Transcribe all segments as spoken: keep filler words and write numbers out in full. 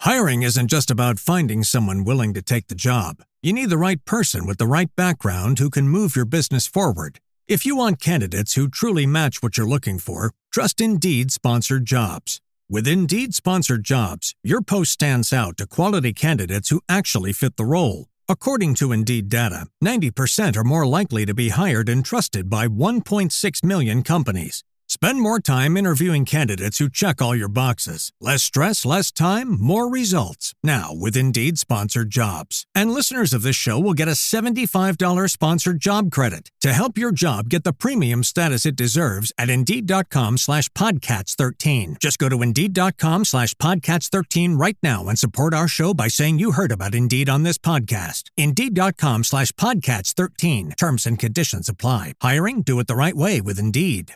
Hiring isn't just about finding someone willing to take the job. You need the right person with the right background who can move your business forward. If you want candidates who truly match what you're looking for, trust Indeed Sponsored Jobs. With Indeed Sponsored Jobs, your post stands out to quality candidates who actually fit the role. According to Indeed data, ninety percent are more likely to be hired and trusted by one point six million companies. Spend more time interviewing candidates who check all your boxes. Less stress, less time, more results. Now with Indeed Sponsored Jobs. And listeners of this show will get a seventy-five dollars sponsored job credit to help your job get the premium status it deserves at Indeed.com slash Podcats13. Just go to Indeed.com slash Podcats13 right now and support our show by saying you heard about Indeed on this podcast. Indeed.com slash Podcats13. Terms and conditions apply. Hiring? Do it the right way with Indeed.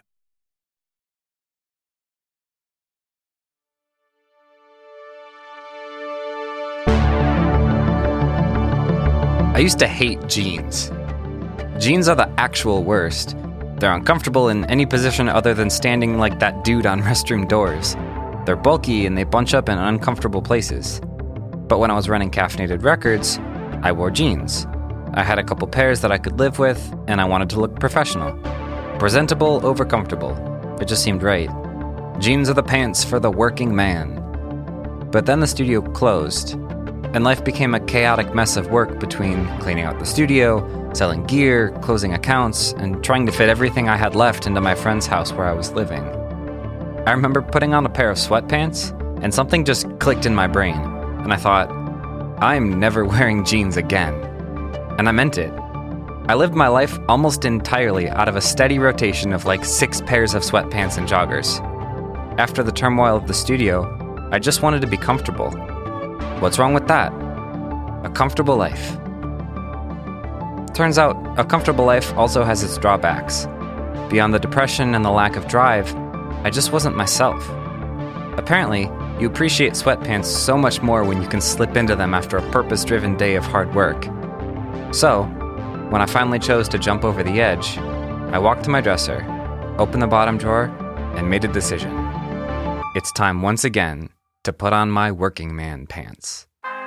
I used to hate jeans. Jeans are the actual worst. They're uncomfortable in any position other than standing like that dude on restroom doors. They're bulky and they bunch up in uncomfortable places. But when I was running Caffeinated Records, I wore jeans. I had a couple pairs that I could live with, and I wanted to look professional. Presentable over comfortable. It just seemed right. Jeans are the pants for the working man. But then the studio closed, and life became a chaotic mess of work between cleaning out the studio, selling gear, closing accounts, and trying to fit everything I had left into my friend's house where I was living. I remember putting on a pair of sweatpants, and something just clicked in my brain, and I thought, I'm never wearing jeans again. And I meant it. I lived my life almost entirely out of a steady rotation of like six pairs of sweatpants and joggers. After the turmoil of the studio, I just wanted to be comfortable. What's wrong with that? A comfortable life. Turns out, a comfortable life also has its drawbacks. Beyond the depression and the lack of drive, I just wasn't myself. Apparently, you appreciate sweatpants so much more when you can slip into them after a purpose-driven day of hard work. So, when I finally chose to jump over the edge, I walked to my dresser, opened the bottom drawer, and made a decision. It's time once again to put on my working man pants.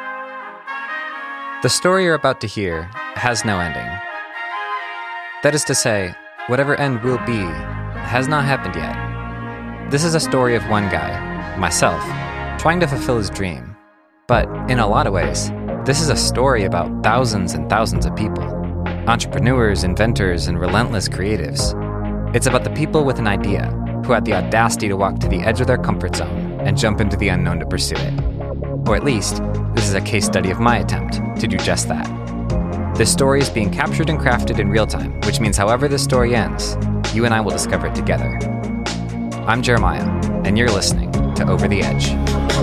The story you're about to hear has no ending. That is to say, whatever end will be has not happened yet. This is a story of one guy, myself, trying to fulfill his dream. But in a lot of ways, this is a story about thousands and thousands of people. Entrepreneurs, inventors, and relentless creatives. It's about the people with an idea who had the audacity to walk to the edge of their comfort zone and jump into the unknown to pursue it. Or at least, this is a case study of my attempt to do just that. This story is being captured and crafted in real time, which means however this story ends, you and I will discover it together. I'm Jeremiah, and you're listening to Over the Edge.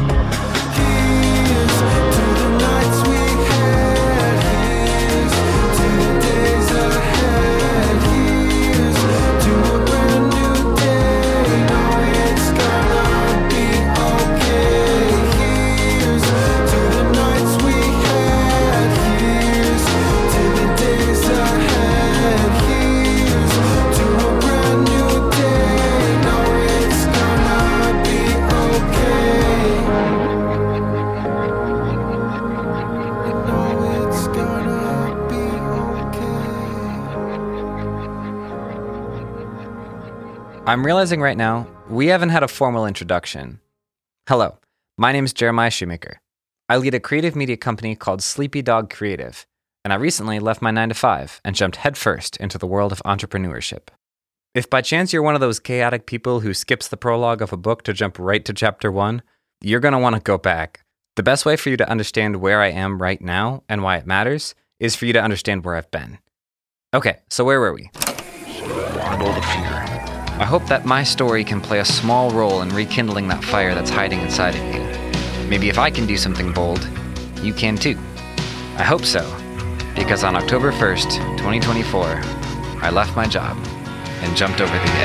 I'm realizing right now, we haven't had a formal introduction. Hello, my name is Jeremiah Shoemaker. I lead a creative media company called Sleepy Dog Creative, and I recently left my nine to five and jumped headfirst into the world of entrepreneurship. If by chance you're one of those chaotic people who skips the prologue of a book to jump right to chapter one, you're going to want to go back. The best way for you to understand where I am right now and why it matters is for you to understand where I've been. Okay, so where were we? I hope that my story can play a small role in rekindling that fire that's hiding inside of you. Maybe if I can do something bold, you can too. I hope so, because on October first, twenty twenty-four, I left my job and jumped over the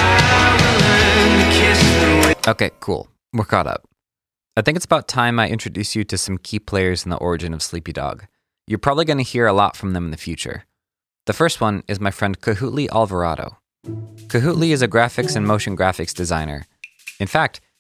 edge. Okay, cool. We're caught up. I think it's about time I introduce you to some key players in the origin of Sleepy Dog. You're probably going to hear a lot from them in the future. The first one is my friend Kahutli Alvarado. Kahutli is a graphics and motion graphics designer. In fact,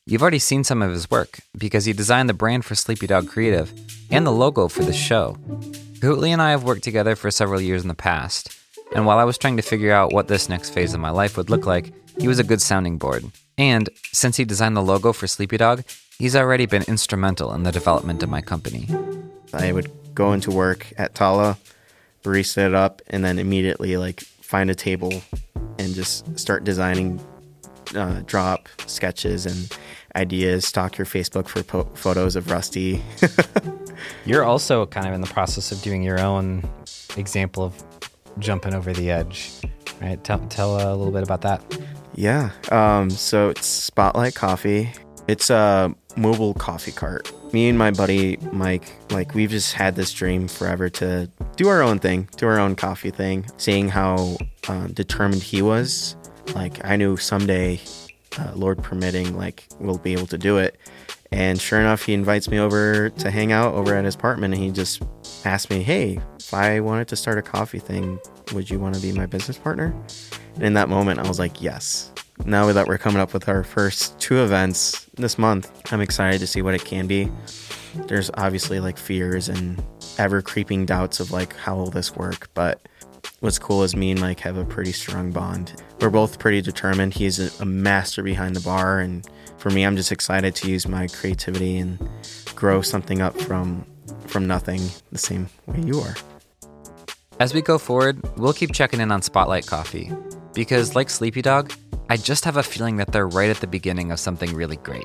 You've already seen some of his work because he designed the brand for Sleepy Dog Creative and the logo for the show. Kahutli and I have worked together for several years in the past, and while I was trying to figure out what this next phase of my life would look like, he was a good sounding board. And since he designed the logo for Sleepy Dog, he's already been instrumental in the development of my company. I would go into work at Tala, barista it up, and then immediately like find a table and just start designing, uh, draw up sketches and ideas, stalk your Facebook for po- photos of Rusty. You're also kind of in the process of doing your own example of jumping over the edge, right? Tell, tell uh, a little bit about that. Yeah. Um, so it's Spotlight Coffee. It's a mobile coffee cart. Me and my buddy Mike, like we've just had this dream forever to do our own thing, do our own coffee thing. Seeing how um, determined he was, like I knew someday, uh, Lord permitting, like we'll be able to do it. And sure enough, he invites me over to hang out over at his apartment, and he just asked me, hey, if I wanted to start a coffee thing, would you want to be my business partner? And in that moment, I was like, yes. Now that we're coming up with our first two events this month, I'm excited to see what it can be. There's obviously like fears and ever creeping doubts of like, how will this work? But what's cool is me and Mike have a pretty strong bond. We're both pretty determined. He's a, a master behind the bar, and for me, I'm just excited to use my creativity and grow something up from from nothing, the same way you are. As we go forward, we'll keep checking in on Spotlight Coffee, because like Sleepy Dog, I just have a feeling that they're right at the beginning of something really great.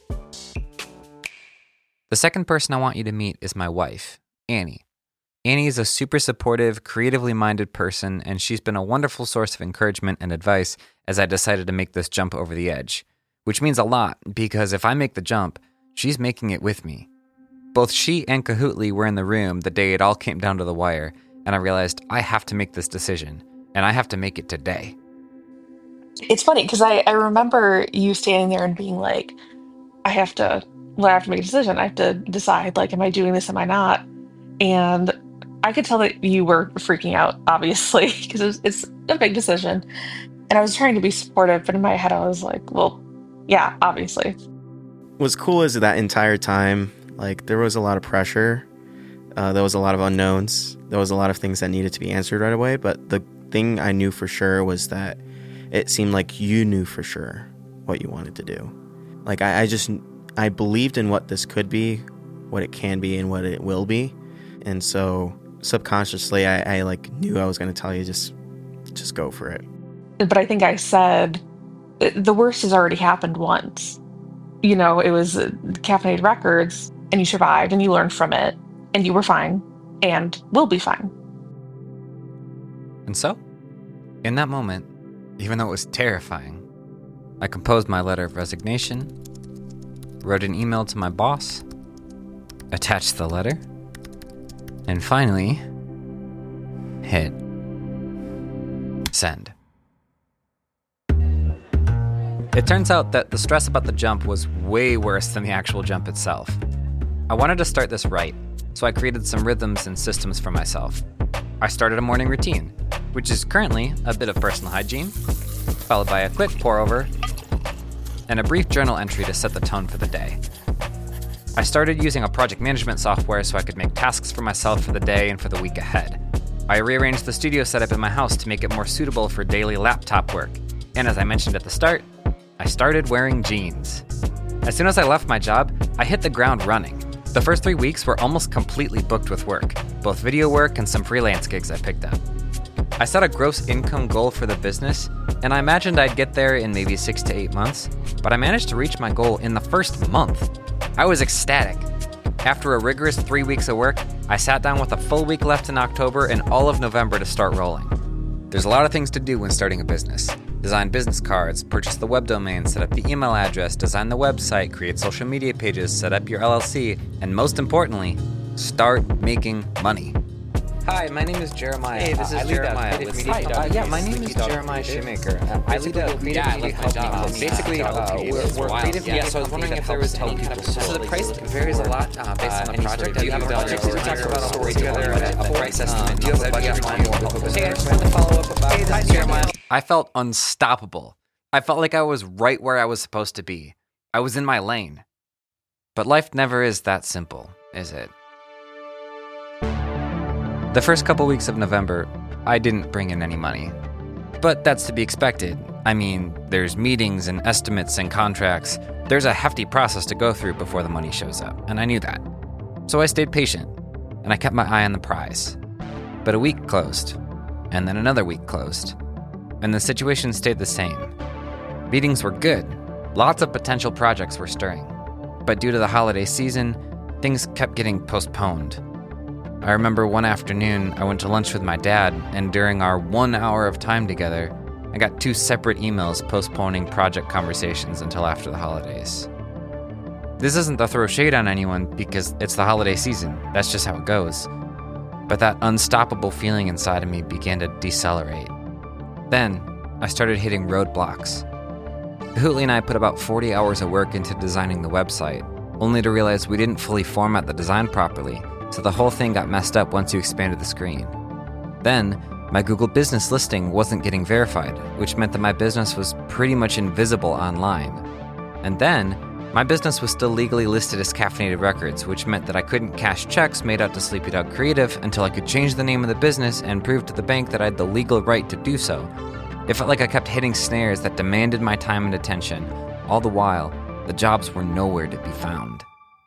The second person I want you to meet is my wife, Annie. Annie is a super supportive, creatively minded person, and she's been a wonderful source of encouragement and advice as I decided to make this jump over the edge. Which means a lot, because if I make the jump, she's making it with me. Both she and Kahutli were in the room the day it all came down to the wire, and I realized I have to make this decision, and I have to make it today. It's funny, because I, I remember you standing there and being like, I have to, well, I have to make a decision. I have to decide, like, am I doing this, am I not? And I could tell that you were freaking out, obviously, because it's, it's a big decision. And I was trying to be supportive, but in my head I was like, well, yeah, obviously. What's cool is that entire time, like, there was a lot of pressure. Uh, there was a lot of unknowns. There was a lot of things that needed to be answered right away. But the thing I knew for sure was that it seemed like you knew for sure what you wanted to do. Like, I, I just, I believed in what this could be, what it can be, and what it will be. And so subconsciously, I, I like knew I was going to tell you, just, just go for it. But I think I said, the worst has already happened once. You know, it was uh, Caffeinated Records, and you survived, and you learned from it, and you were fine, and will be fine. And so, in that moment, even though it was terrifying, I composed my letter of resignation, wrote an email to my boss, attached the letter, and finally, hit send. It turns out that the stress about the jump was way worse than the actual jump itself. I wanted to start this right, so I created some rhythms and systems for myself. I started a morning routine, which is currently a bit of personal hygiene, followed by a quick pour-over, and a brief journal entry to set the tone for the day. I started using a project management software so I could make tasks for myself for the day and for the week ahead. I rearranged the studio setup in my house to make it more suitable for daily laptop work, and as I mentioned at the start, I started wearing jeans. As soon as I left my job, I hit the ground running. The first three weeks were almost completely booked with work, both video work and some freelance gigs I picked up. I set a gross income goal for the business, and I imagined I'd get there in maybe six to eight months, but I managed to reach my goal in the first month. I was ecstatic. After a rigorous three weeks of work, I sat down with a full week left in October and all of November to start rolling. There's a lot of things to do when starting a business. Design business cards, purchase the web domain, set up the email address, design the website, create social media pages, set up your L L C, and most importantly, start making money. Hi, my name is Jeremiah. Hey, this is uh, Jeremiah. With Hi, uh, yeah, my name is Jeremiah Shoemaker. Uh, I lead a creative yeah, media my job. company. Basically, uh, uh, we're, we're creative yeah, media so I was wondering if there was any kind of So the price varies a lot uh, based uh, on the project. Do you have a budget? We talked about a story together, a price estimate. Do you have a budget? Hey, I just wanted to follow up about this, Jeremiah. I felt unstoppable. I felt like I was right where I was supposed to be. I was in my lane. But life never is that simple, is it? The first couple weeks of November, I didn't bring in any money. But that's to be expected. I mean, there's meetings and estimates and contracts. There's a hefty process to go through before the money shows up, and I knew that. So I stayed patient, and I kept my eye on the prize. But a week closed, and then another week closed, and the situation stayed the same. Meetings were good. Lots of potential projects were stirring. But due to the holiday season, things kept getting postponed. I remember one afternoon I went to lunch with my dad, and during our one hour of time together, I got two separate emails postponing project conversations until after the holidays. This isn't to throw shade on anyone because it's the holiday season. That's just how it goes. But that unstoppable feeling inside of me began to decelerate. Then, I started hitting roadblocks. Hootley and I put about forty hours of work into designing the website, only to realize we didn't fully format the design properly, so the whole thing got messed up once you expanded the screen. Then, my Google business listing wasn't getting verified, which meant that my business was pretty much invisible online. And then, my business was still legally listed as Caffeinated Records, which meant that I couldn't cash checks made out to Sleepy Dog Creative until I could change the name of the business and prove to the bank that I had the legal right to do so. It felt like I kept hitting snares that demanded my time and attention. All the while, the jobs were nowhere to be found.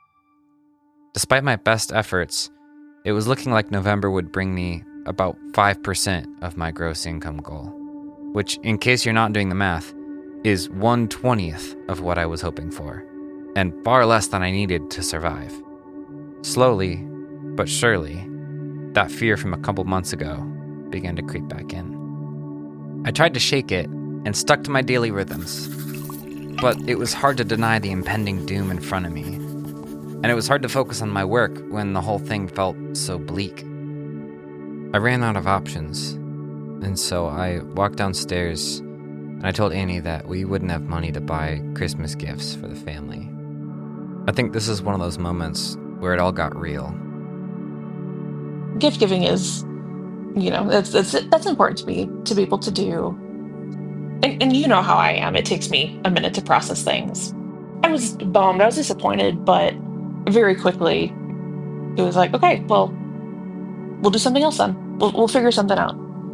Despite my best efforts, it was looking like November would bring me about five percent of my gross income goal, which, in case you're not doing the math, is one twentieth of what I was hoping for, and far less than I needed to survive. Slowly, but surely, that fear from a couple months ago began to creep back in. I tried to shake it and stuck to my daily rhythms, but it was hard to deny the impending doom in front of me. And it was hard to focus on my work when the whole thing felt so bleak. I ran out of options, and so I walked downstairs and I told Annie that we wouldn't have money to buy Christmas gifts for the family. I think this is one of those moments where it all got real. Gift giving is, you know, it's, it's, that's important to me, to be able to do. And, and you know how I am. It takes me a minute to process things. I was bummed. I was disappointed, but very quickly, it was like, okay, well, we'll do something else then. We'll, we'll figure something out.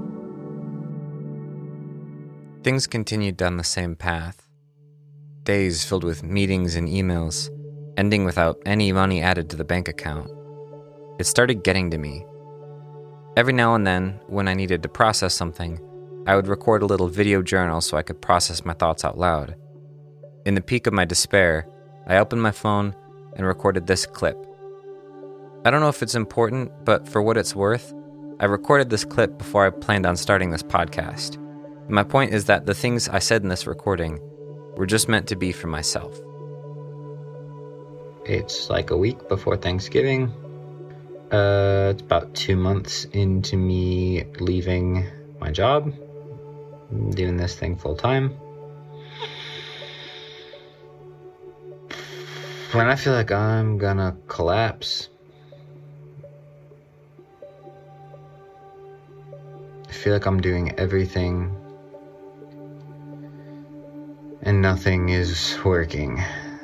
Things continued down the same path. Days filled with meetings and emails, ending without any money added to the bank account. It started getting to me. Every now and then, when I needed to process something, I would record a little video journal so I could process my thoughts out loud. In the peak of my despair, I opened my phone and recorded this clip. I don't know if it's important, but for what it's worth, I recorded this clip before I planned on starting this podcast. My point is that the things I said in this recording were just meant to be for myself. It's like a week before Thanksgiving. Uh, it's about two months into me leaving my job, doing this thing full time. When I feel like I'm gonna collapse, I feel like I'm doing everything and nothing is working.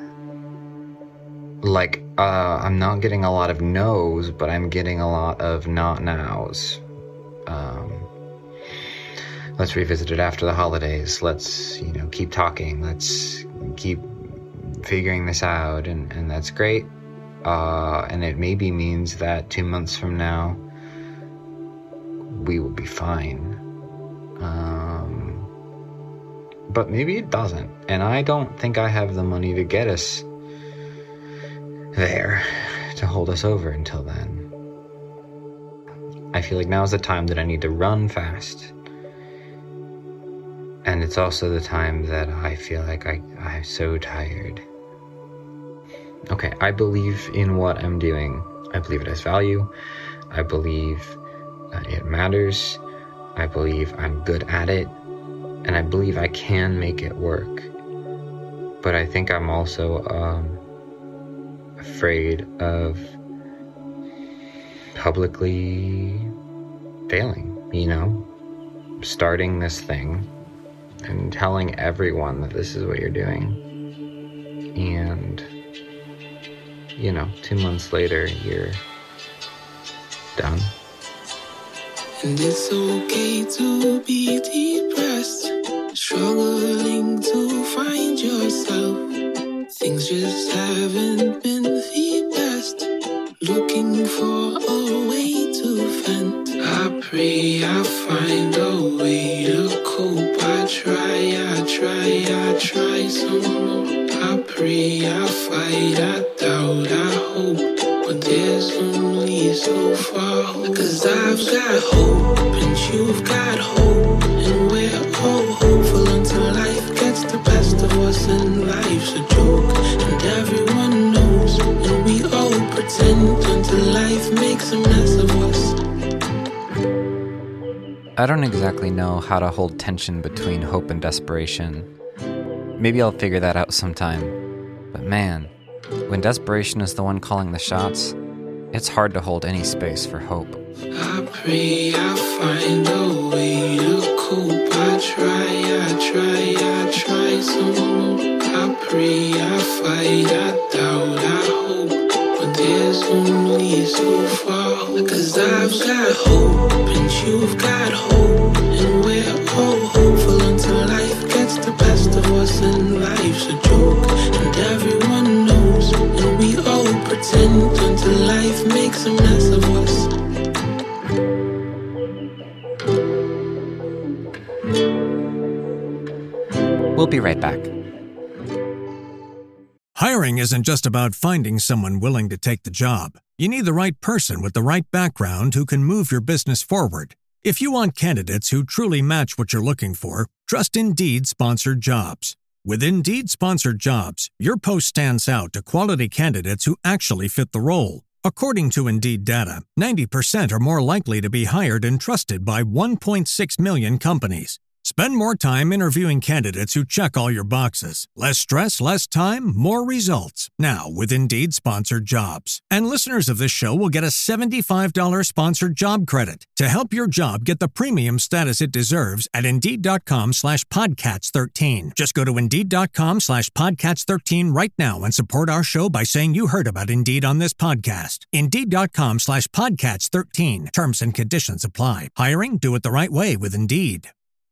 Like, uh, I'm not getting a lot of no's, but I'm getting a lot of not nows. Um, let's revisit it after the holidays. Let's, you know, keep talking. Let's keep figuring this out, and, and that's great. Uh, and it maybe means that two months from now, we will be fine. Um, but maybe it doesn't. And I don't think I have the money to get us there, to hold us over until then. I feel like now is the time that I need to run fast. And it's also the time that I feel like I, I'm so tired. Okay, I believe in what I'm doing. I believe it has value. I believe uh, it matters. I believe I'm good at it. And I believe I can make it work. But I think I'm also um, afraid of publicly failing, you know? Starting this thing and telling everyone that this is what you're doing. And, you know, two months later, you're done. And it's okay to be depressed, struggling to find yourself. Things just haven't been the best, looking for a way to vent. I pray I find a way to cope. I try, I try, I try some more. I pray, I fight, I doubt, I hope, but there's only so far. Cause I've got hope and you've got hope, and we're all hopeful until life gets the best of us and life's a joke. And everyone knows, and we all pretend until life makes a mess of us. I don't exactly know how to hold tension between hope and desperation. Maybe I'll figure that out sometime. But man, when desperation is the one calling the shots, it's hard to hold any space for hope. I pray I find a way to cope. I try, I try, I try some more. I pray I fight, I doubt, I hope, but there's only so far. Cause I've got hope and you've got hope, and we're all hopeful until life gets the best of us and life's a joke. And everyone knows, and we all pretend until life makes a mess of us. We'll be right back. Hiring isn't just about finding someone willing to take the job. You need the right person with the right background who can move your business forward. If you want candidates who truly match what you're looking for, trust Indeed Sponsored Jobs. With Indeed Sponsored Jobs, your post stands out to quality candidates who actually fit the role. According to Indeed data, ninety percent are more likely to be hired and trusted by one point six million companies. Spend more time interviewing candidates who check all your boxes. Less stress, less time, more results. Now with Indeed Sponsored Jobs. And listeners of this show will get a seventy-five dollars sponsored job credit to help your job get the premium status it deserves at Indeed.com slash Podcats 13. Just go to Indeed.com slash Podcats 13 right now and support our show by saying you heard about Indeed on this podcast. Indeed.com slash Podcats 13. Terms and conditions apply. Hiring? Do it the right way with Indeed.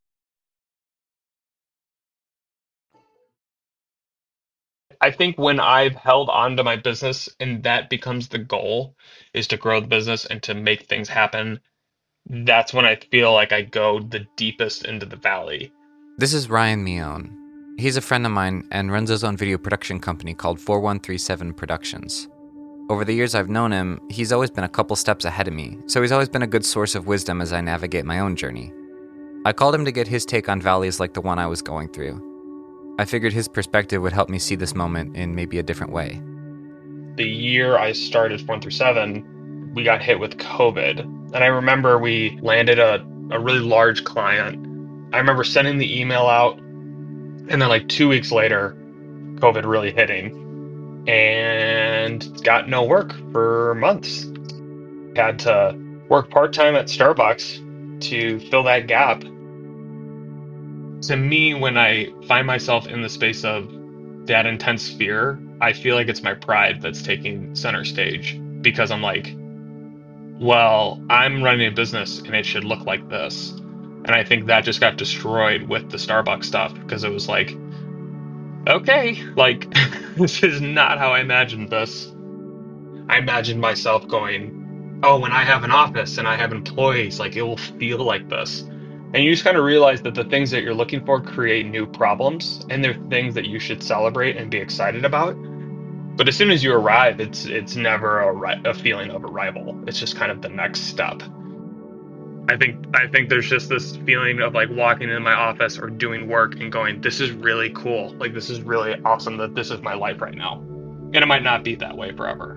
I think when I've held on to my business and that becomes the goal, is to grow the business and to make things happen, that's when I feel like I go the deepest into the valley. This is Ryan Mione. He's a friend of mine and runs his own video production company called four one three seven Productions. Over the years I've known him, he's always been a couple steps ahead of me, so he's always been a good source of wisdom as I navigate my own journey. I called him to get his take on valleys like the one I was going through. I figured his perspective would help me see this moment in maybe a different way. The year I started four one three seven, we got hit with COVID. And I remember we landed a, a really large client. I remember sending the email out, and then like two weeks later, COVID really hitting, and got no work for months. Had to work part-time at Starbucks to fill that gap. To me, when I find myself in the space of that intense fear, I feel like it's my pride that's taking center stage, because I'm like, well, I'm running a business and it should look like this. And I think that just got destroyed with the Starbucks stuff, because it was like, okay, like, this is not how I imagined this. I imagined myself going, oh, when I have an office and I have employees, like, it will feel like this. And you just kind of realize that the things that you're looking for create new problems, and they're things that you should celebrate and be excited about. But as soon as you arrive, it's it's never a, ri- a feeling of arrival. It's just kind of the next step. I think I think there's just this feeling of like walking into my office or doing work and going, this is really cool. Like, this is really awesome that this is my life right now. And it might not be that way forever.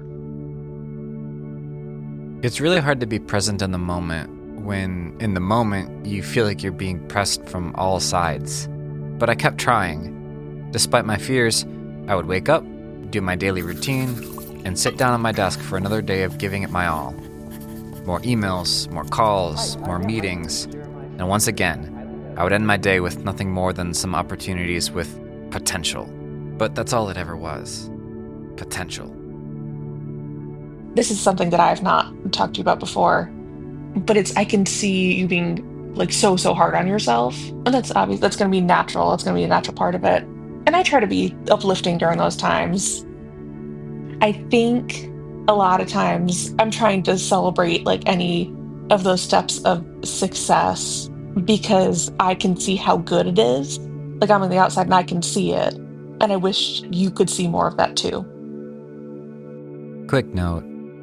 It's really hard to be present in the moment when, in the moment, you feel like you're being pressed from all sides. But I kept trying. Despite my fears, I would wake up, do my daily routine, and sit down on my desk for another day of giving it my all. More emails, more calls, more meetings, and once again, I would end my day with nothing more than some opportunities with potential. But that's all it ever was. Potential. This is something that I've not talked to you about before, but it's I can see you being like so, so hard on yourself. And that's obvious. That's going to be natural. That's going to be a natural part of it. And I try to be uplifting during those times. I think a lot of times I'm trying to celebrate like any of those steps of success because I can see how good it is. Like I'm on the outside and I can see it. And I wish you could see more of that too. Quick note.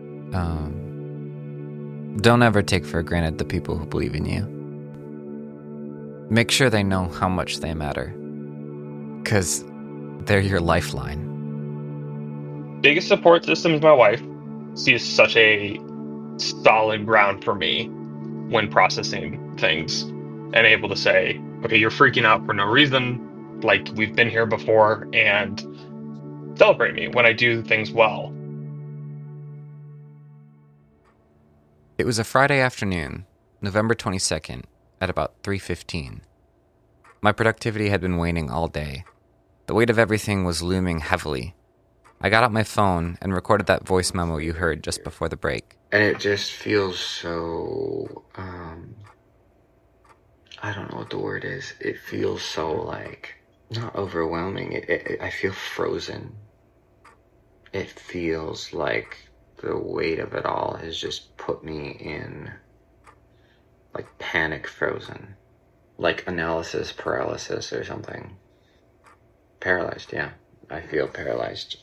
Um, don't ever take for granted the people who believe in you. Make sure they know how much they matter. Because they're your lifeline. Biggest support system is my wife. She is such a solid ground for me when processing things and able to say, okay, you're freaking out for no reason. Like we've been here before, and celebrate me when I do things well. It was a Friday afternoon, November twenty-second, at about three fifteen. My productivity had been waning all day. The weight of everything was looming heavily. I got out my phone and recorded that voice memo you heard just before the break. And it just feels so, um, I don't know what the word is. It feels so, like, not overwhelming. It, it, I feel frozen. It feels like the weight of it all has just put me in, like, panic frozen. Like analysis paralysis or something. Paralyzed, yeah. I feel paralyzed.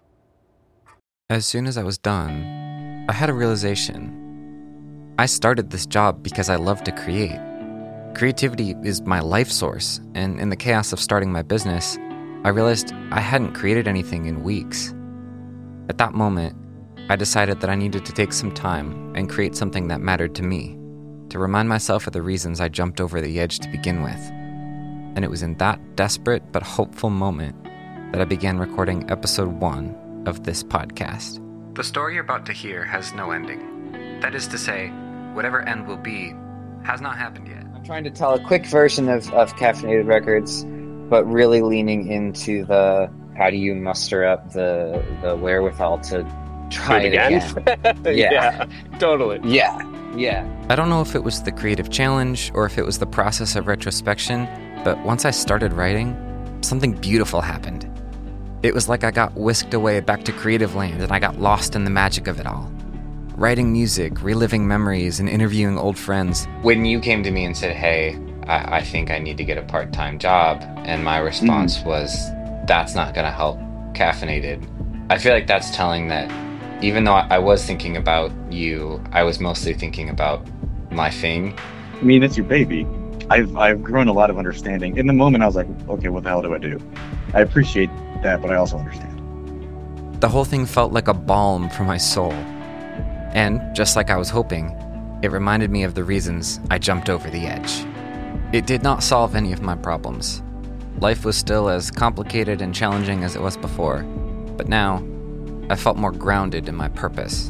As soon as I was done, I had a realization. I started this job because I love to create. Creativity is my life source, and in the chaos of starting my business, I realized I hadn't created anything in weeks. At that moment, I decided that I needed to take some time and create something that mattered to me, to remind myself of the reasons I jumped over the edge to begin with. And it was in that desperate but hopeful moment that I began recording episode one of this podcast. The story you're about to hear has no ending. That is to say, whatever end will be has not happened yet. I'm trying to tell a quick version of, of Caffeinated Records, but really leaning into the how do you muster up the the wherewithal to try it again. again. yeah. yeah, totally. Yeah, yeah. I don't know if it was the creative challenge or if it was the process of retrospection, but once I started writing, something beautiful happened. It was like I got whisked away back to creative land and I got lost in the magic of it all. Writing music, reliving memories, and interviewing old friends. When you came to me and said, hey, I, I think I need to get a part-time job, and my response mm. was, that's not going to help Caffeinated. I feel like that's telling that even though I was thinking about you, I was mostly thinking about my thing. I mean, it's your baby. I've I've grown a lot of understanding. In the moment, I was like, okay, what the hell do I do? I appreciate that, but I also understand. The whole thing felt like a balm for my soul. And, just like I was hoping, it reminded me of the reasons I jumped over the edge. It did not solve any of my problems. Life was still as complicated and challenging as it was before, but now, I felt more grounded in my purpose.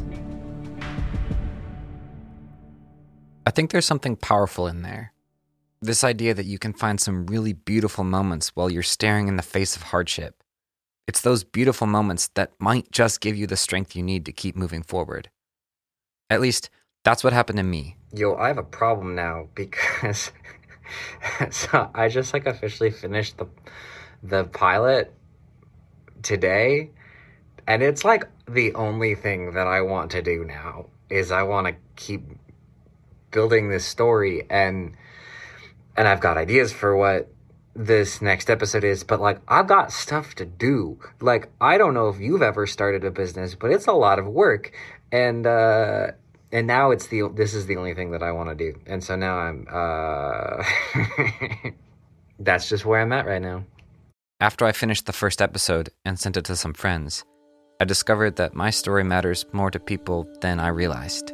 I think there's something powerful in there. This idea that you can find some really beautiful moments while you're staring in the face of hardship. It's those beautiful moments that might just give you the strength you need to keep moving forward. At least, that's what happened to me. Yo, I have a problem now because so I just like officially finished the the pilot today, and it's like the only thing that I want to do now is I want to keep building this story, and and I've got ideas for what this next episode is, but like I've got stuff to do. Like, I don't know if you've ever started a business, but it's a lot of work, and uh and now it's the this is the only thing that I want to do, and so now I'm uh that's just where I'm at right now. After I finished the first episode and sent it to some friends, I discovered that my story matters more to people than I realized.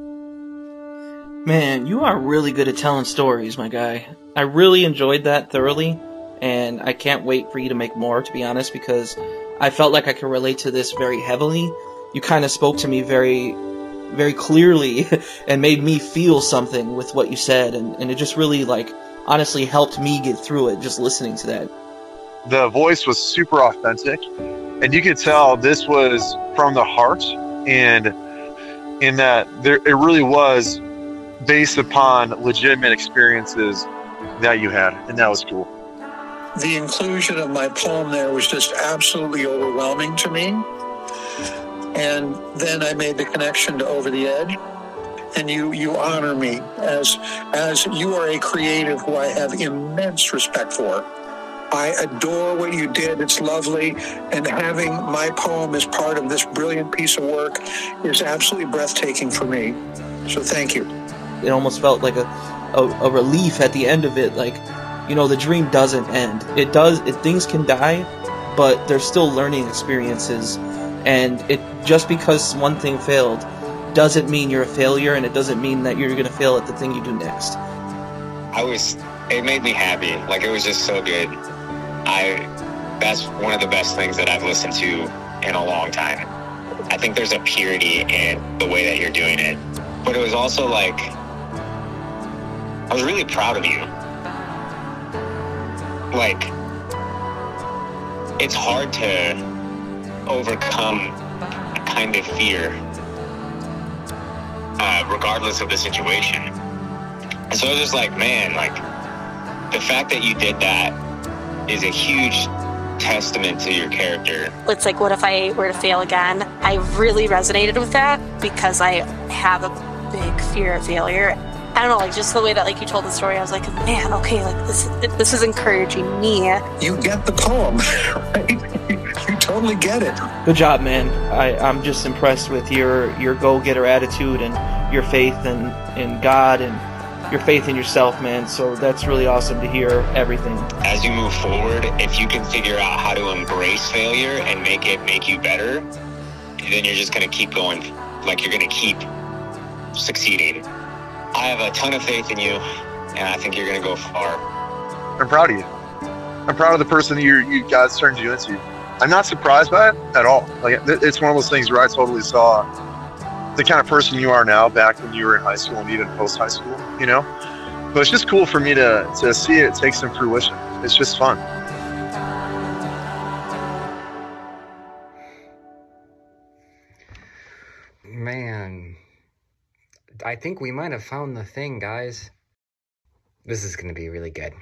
Man, you are really good at telling stories, my guy. I really enjoyed that thoroughly, and I can't wait for you to make more, to be honest, because I felt like I could relate to this very heavily. You kind of spoke to me very, very clearly and made me feel something with what you said, and, and it just really, like, honestly helped me get through it, just listening to that. The voice was super authentic, and you could tell this was from the heart, and in that there it really was based upon legitimate experiences that you had, and that was cool. The inclusion of my poem there was just absolutely overwhelming to me. And then I made the connection to Over the Edge. And you, you honor me as, as you are a creative who I have immense respect for. I adore what you did. It's lovely. And having my poem as part of this brilliant piece of work is absolutely breathtaking for me. So thank you. It almost felt like a, a, a relief at the end of it. Like, you know, the dream doesn't end. It does, it, things can die, but there's still learning experiences. And it just because one thing failed doesn't mean you're a failure, and it doesn't mean that you're going to fail at the thing you do next. I was, it made me happy. Like, it was just so good. I, that's one of the best things that I've listened to in a long time. I think there's a purity in the way that you're doing it. But it was also like, I was really proud of you. Like, it's hard to overcome a kind of fear, uh, regardless of the situation. And so I was just like, man, like, the fact that you did that is a huge testament to your character. It's like, what if I were to fail again? I really resonated with that because I have a big fear of failure. I don't know, like, just the way that, like, you told the story, I was like, man, okay, like, this this is encouraging me. You get the poem, right? You totally get it. Good job, man. I, I'm just impressed with your, your go-getter attitude and your faith in, in God and your faith in yourself, man. So that's really awesome to hear everything. As you move forward, if you can figure out how to embrace failure and make it make you better, then you're just going to keep going. Like, you're going to keep succeeding. I have a ton of faith in you, and I think you're going to go far. I'm proud of you. I'm proud of the person that you you God's turned you into. I'm not surprised by it at all. Like, it's one of those things where I totally saw the kind of person you are now back when you were in high school and even post high school, you know? But it's just cool for me to, to see it take some fruition. It's just fun. Man, I think we might have found the thing, guys. This is going to be really good.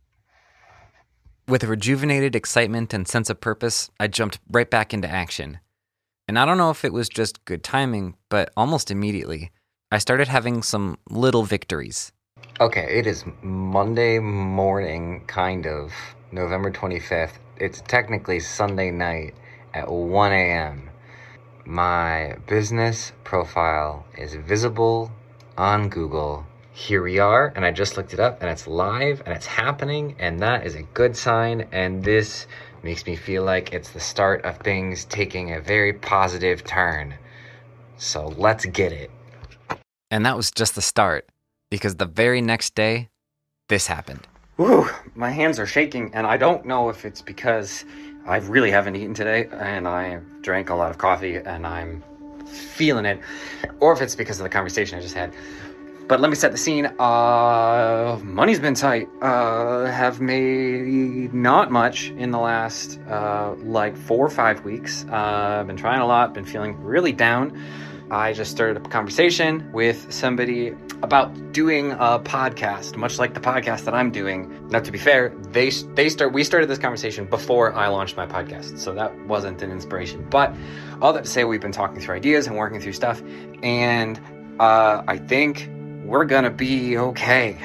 With a rejuvenated excitement and sense of purpose, I jumped right back into action. And I don't know if it was just good timing, but almost immediately, I started having some little victories. Okay, it is Monday morning, kind of, November twenty-fifth. It's technically Sunday night at one a.m. My business profile is visible on Google. Here we are, and I just looked it up, and it's live, and it's happening, and that is a good sign, and this makes me feel like it's the start of things taking a very positive turn. So let's get it. And that was just the start, because the very next day, this happened. Whew, my hands are shaking, and I don't know if it's because I really haven't eaten today, and I drank a lot of coffee, and I'm feeling it, or if it's because of the conversation I just had. But let me set the scene. Uh, money's been tight. Uh, have made not much in the last, uh, like four or five weeks. Uh, I've been trying a lot, been feeling really down. I just started a conversation with somebody about doing a podcast, much like the podcast that I'm doing. Now, to be fair, they they start we started this conversation before I launched my podcast, so that wasn't an inspiration. But all that to say, we've been talking through ideas and working through stuff, and uh, I think we're gonna be okay.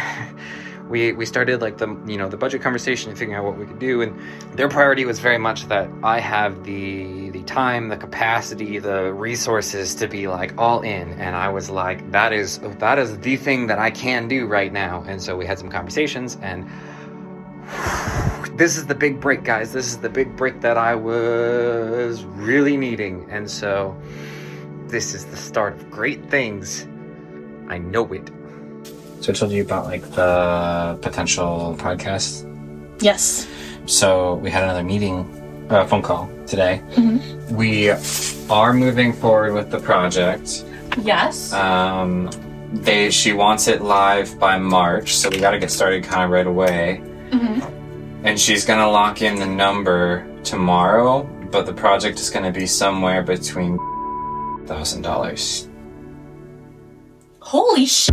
we we started like the you know the budget conversation and figuring out what we could do, and their priority was very much that I have the the time, the capacity, the resources to be like all in, and I was like, that is that is the thing that I can do right now. And so we had some conversations, and this is the big break, guys. This is the big break that I was really needing, and so this is the start of great things. I know it. So I told you about like the potential podcast. Yes. So we had another meeting, uh, phone call today. Mm-hmm. We are moving forward with the project. Yes. Um, they she wants it live by March, so we got to get started kind of right away. Mm-hmm. and she's gonna lock in the number tomorrow, but the project is gonna be somewhere between thousand dollars. Holy sh!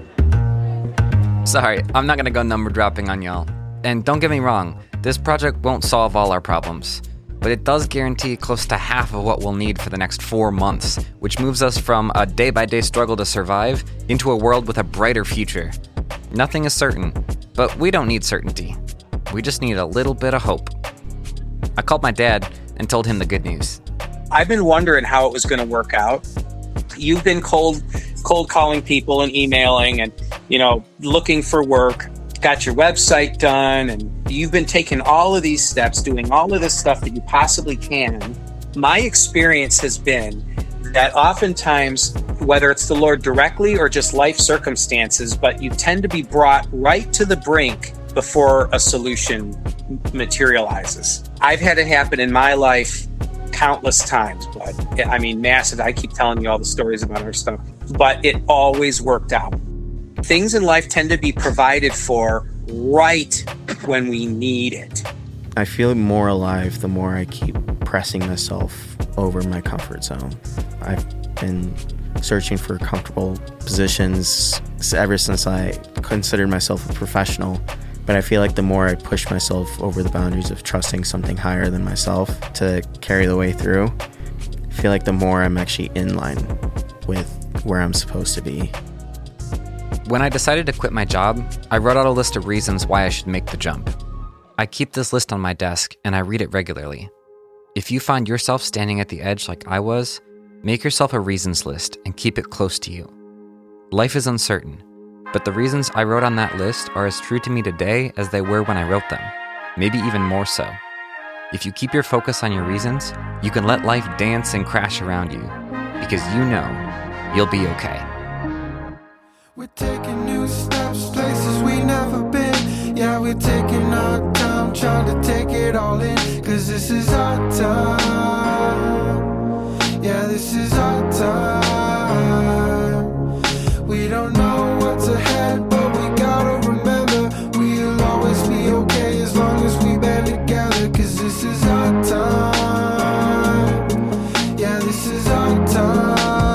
Sorry, I'm not gonna go number dropping on y'all. And don't get me wrong, this project won't solve all our problems, but it does guarantee close to half of what we'll need for the next four months, which moves us from a day-by-day struggle to survive into a world with a brighter future. Nothing is certain, but we don't need certainty. We just need a little bit of hope. I called my dad and told him the good news. I've been wondering how it was going to work out. You've been cold, cold calling people and emailing and, you know, looking for work, got your website done, and you've been taking all of these steps, doing all of this stuff that you possibly can. My experience has been that oftentimes, whether it's the Lord directly or just life circumstances, but you tend to be brought right to the brink before a solution materializes. I've had it happen in my life countless times, but I mean, massive. I keep telling you all the stories about our stuff, but it always worked out. Things in life tend to be provided for right when we need it. I feel more alive the more I keep pressing myself over my comfort zone. I've been searching for comfortable positions ever since I considered myself a professional, but I feel like the more I push myself over the boundaries of trusting something higher than myself to carry the way through, I feel like the more I'm actually in line with where I'm supposed to be. When I decided to quit my job, I wrote out a list of reasons why I should make the jump. I keep this list on my desk and I read it regularly. If you find yourself standing at the edge like I was, make yourself a reasons list and keep it close to you. Life is uncertain, but the reasons I wrote on that list are as true to me today as they were when I wrote them, maybe even more so. If you keep your focus on your reasons, you can let life dance and crash around you, because you know you'll be okay. We're taking new steps, places we never been. Yeah, we're taking our time, trying to take it all in. Cause this is our time. Yeah, this is our time. We don't know what's ahead, but we gotta remember we'll always be okay as long as we band together. Cause this is our time. Yeah, this is our time.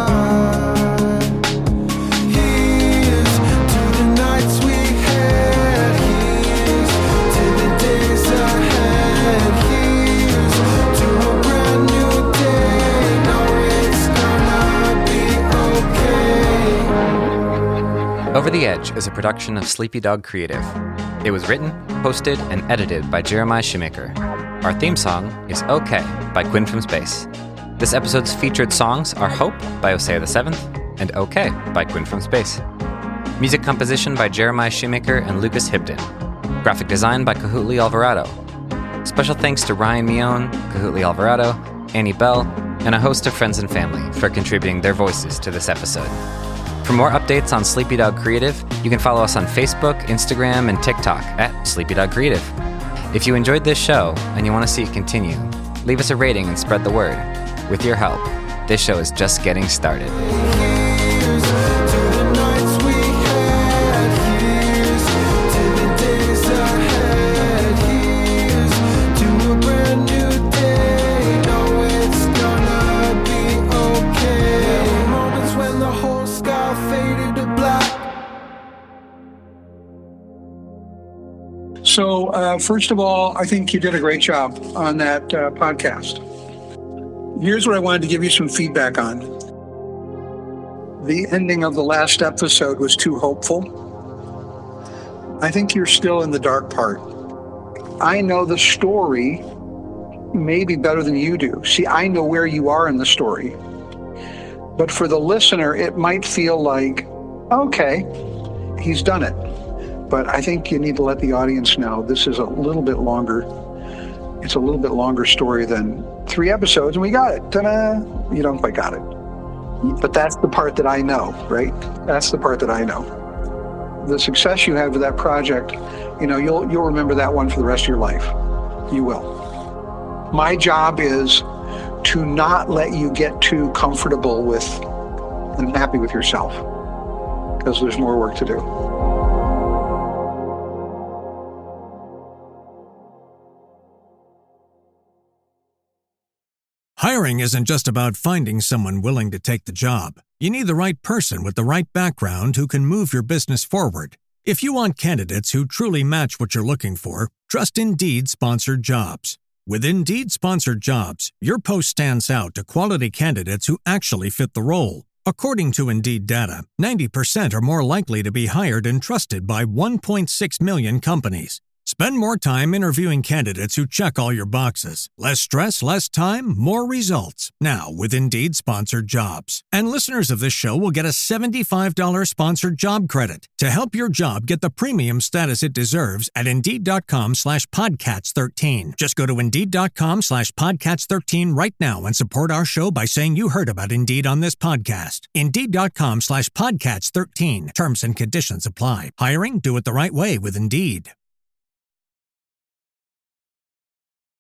Over the Edge is a production of Sleepy Dog Creative. It was written, posted, and edited by Jeremiah Shoemaker. Our theme song is OK by Quinn from Space. This episode's featured songs are Hope by Osea the Seventh and OK by Quinn from Space. Music composition by Jeremiah Shoemaker and Lucas Hibden. Graphic design by Kahutli Alvarado. Special thanks to Ryan Mion, Kahutli Alvarado, Annie Bell, and a host of friends and family for contributing their voices to this episode. For more updates on Sleepy Dog Creative, you can follow us on Facebook, Instagram, and TikTok at Sleepy Dog Creative. If you enjoyed this show and you want to see it continue, leave us a rating and spread the word. With your help, this show is just getting started. So, uh, first of all, I think you did a great job on that uh, podcast. Here's what I wanted to give you some feedback on. The ending of the last episode was too hopeful. I think you're still in the dark part. I know the story maybe better than you do. See, I know where you are in the story. But for the listener, it might feel like, okay, he's done it. But I think you need to let the audience know this is a little bit longer. It's a little bit longer story than three episodes, and we got it. Ta-da! You don't quite got it. But that's the part that I know, right? That's the part that I know. The success you had with that project, you know, you'll you'll remember that one for the rest of your life. You will. My job is to not let you get too comfortable with and happy with yourself, because there's more work to do. Hiring isn't just about finding someone willing to take the job. You need the right person with the right background who can move your business forward. If you want candidates who truly match what you're looking for, trust Indeed Sponsored Jobs. With Indeed Sponsored Jobs, your post stands out to quality candidates who actually fit the role. According to Indeed data, ninety percent are more likely to be hired and trusted by one point six million companies. Spend more time interviewing candidates who check all your boxes. Less stress, less time, more results. Now with Indeed Sponsored Jobs. And listeners of this show will get a seventy-five dollars sponsored job credit to help your job get the premium status it deserves at Indeed.com slash Podcats 13. Just go to Indeed.com slash Podcats 13 right now and support our show by saying you heard about Indeed on this podcast. Indeed.com slash Podcats 13. Terms and conditions apply. Hiring? Do it the right way with Indeed.